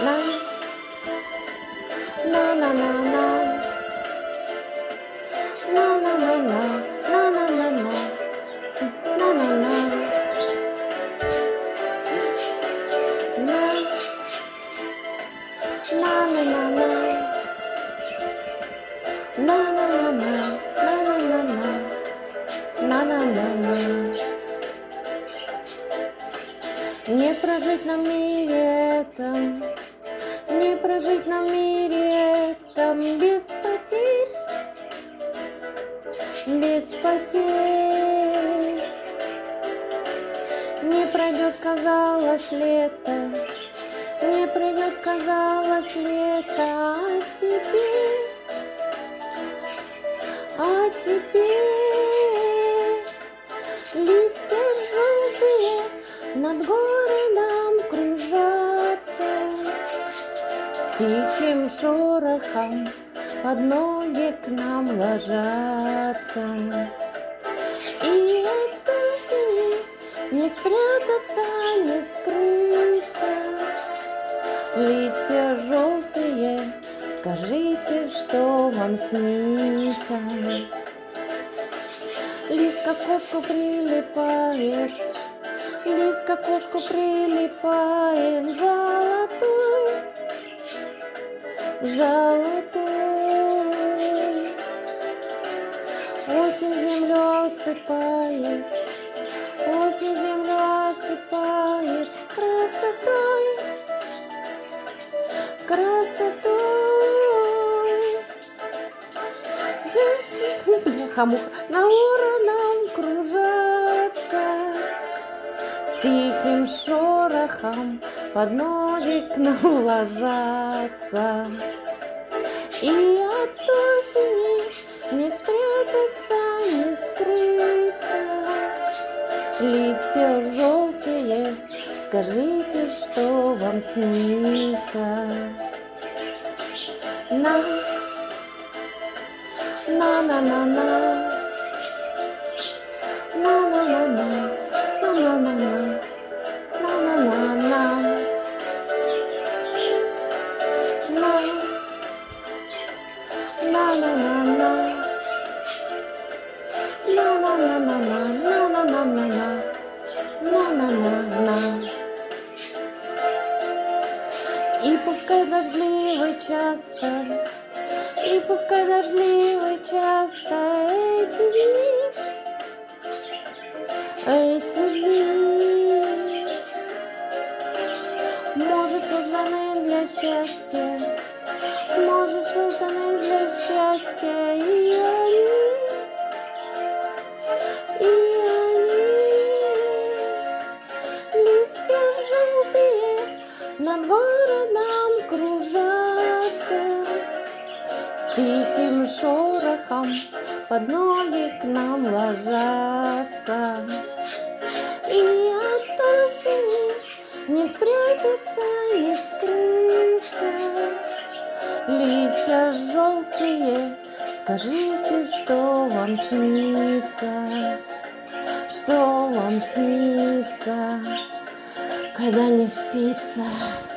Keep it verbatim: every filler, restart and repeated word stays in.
на, на на на на, на на на на, на на на на, на на на, на, на на на на, на на на на, на на на на, на на на на. Не прожить нам в мире этом, не прожить нам в мире этом без потерь, без потерь. Не пройдет, казалось, лето, не пройдет, казалось, лето, а теперь, а теперь листья желтые над городом кружатся, с тихим шорохом под ноги к нам ложатся. И от осени не спрятаться, не скрыться. Листья желтые, скажите, что вам снится. Лист к окошку прилипает, лист к окошку прилипает, золотой, золотой. Осень землю осыпает, осень землю осыпает красотой, красотой. Бляха-муха на вороном кружатся, с тихим шорохом под ноги к нам ложатся. И от осени не спрятаться, не скрыться. Листья желтые, скажите, что вам снится. На, на на на на, на на на на, на на на на, на на на на, на на на на на, на на на на на, на на на на на, на на на на. И пускай дождливый часто, и пускай дождливый часто эти дни, эти дни, может, созданы для счастья, может, созданы для счастья, и они, и они, листья желтые над городом кружатся, с тихим шорохом под ноги к нам ложатся. И от осени не спрятаться, не скрыться. Листья желтые, скажите, что вам снится, что вам снится, когда не спится.